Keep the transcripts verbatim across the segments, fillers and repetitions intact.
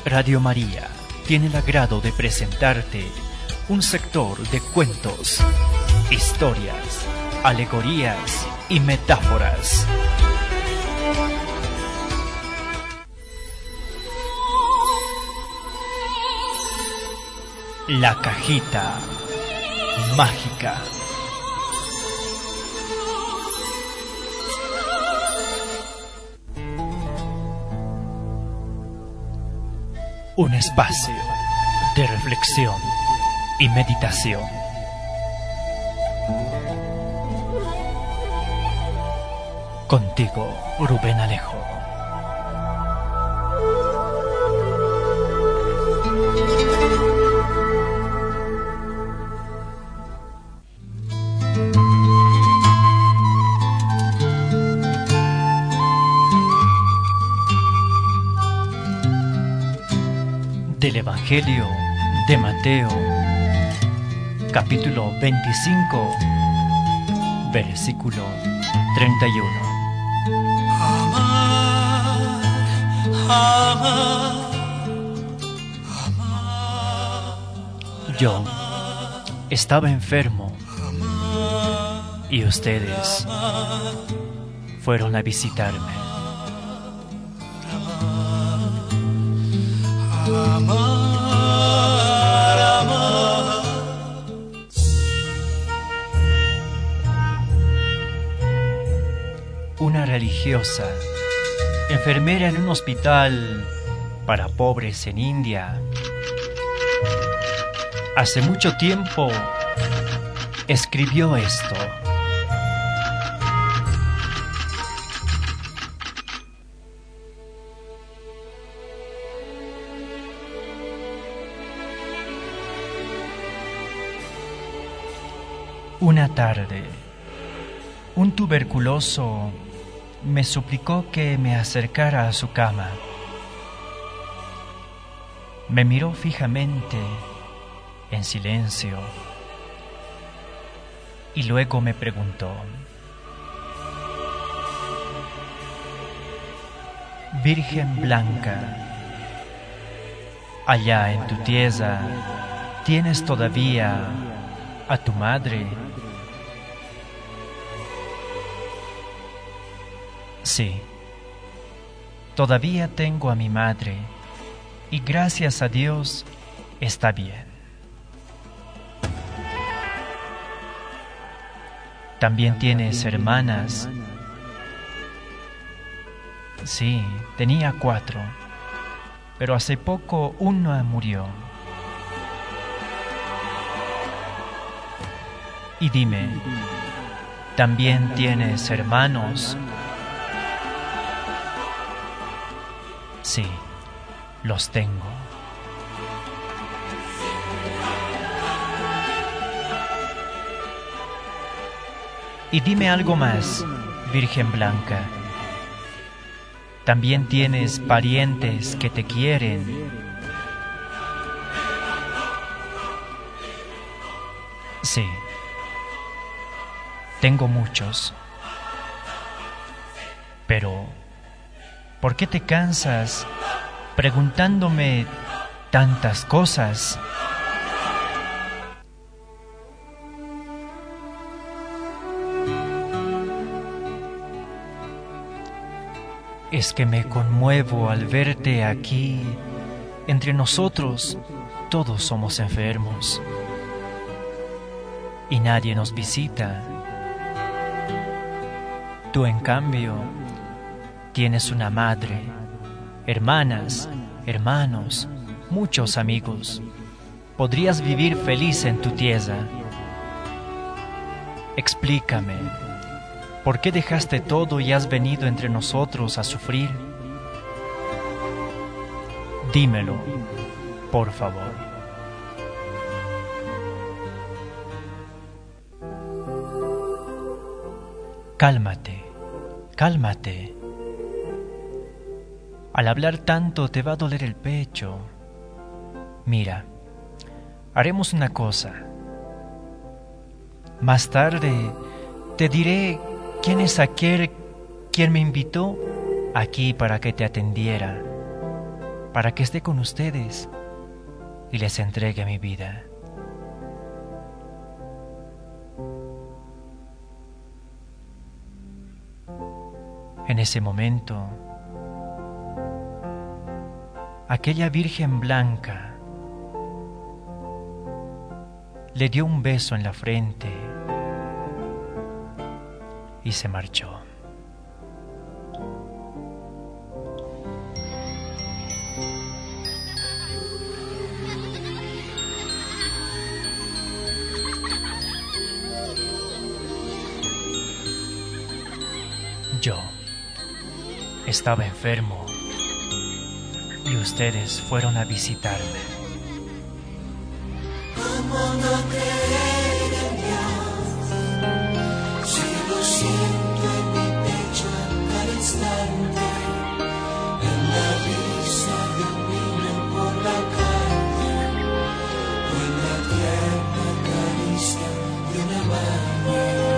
Radio María tiene el agrado de presentarte un sector de cuentos, historias, alegorías y metáforas. La cajita mágica. Un espacio de reflexión y meditación. Contigo, Rubén Alejo. Del Evangelio de Mateo, capítulo veinticinco, versículo treinta y uno. Amar, amar, amar. Yo estaba enfermo y ustedes fueron a visitarme. Amar, amar. Una religiosa, enfermera en un hospital para pobres en India, hace mucho tiempo escribió esto. Una tarde, un tuberculoso me suplicó que me acercara a su cama. Me miró fijamente, en silencio, y luego me preguntó: Virgen Blanca, allá en tu tierra, ¿tienes todavía a tu madre? Sí, todavía tengo a mi madre y gracias a Dios está bien. ¿También tienes hermanas? Sí, tenía cuatro, pero hace poco una murió. Y dime, ¿también tienes hermanos? Sí, los tengo. Y dime algo más, Virgen Blanca. ¿También tienes parientes que te quieren? Sí, tengo muchos. Pero ¿por qué te cansas preguntándome tantas cosas? Es que me conmuevo al verte aquí. Entre nosotros todos somos enfermos y nadie nos visita. Tú, en cambio, tienes una madre, hermanas, hermanos, muchos amigos. Podrías vivir feliz en tu tierra. Explícame, ¿por qué dejaste todo y has venido entre nosotros a sufrir? Dímelo, por favor. Cálmate, cálmate. Al hablar tanto te va a doler el pecho. Mira, haremos una cosa. Más tarde te diré quién es aquel quien me invitó aquí para que te atendiera. para que esté con ustedes y les entregue mi vida. En ese momento, aquella Virgen blanca le dio un beso en la frente y se marchó. Yo estaba enfermo y ustedes fueron a visitarme. ¿Cómo no creer en Dios? Si lo siento en mi pecho a cada instante, en la risa de un niño por la calle, o en la tierna caricia de una madre.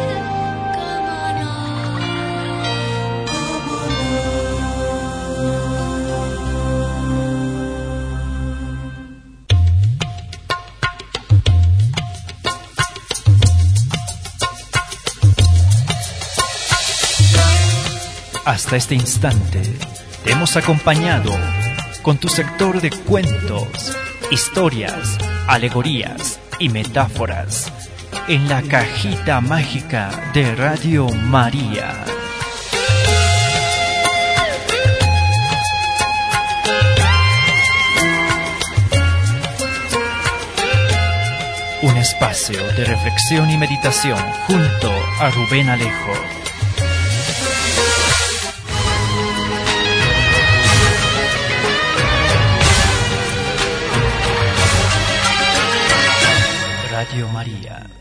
Hasta este instante te hemos acompañado con tu sector de cuentos, historias, alegorías y metáforas en la cajita mágica de Radio María. Un espacio de reflexión y meditación junto a Rubén Alejo. Radio María.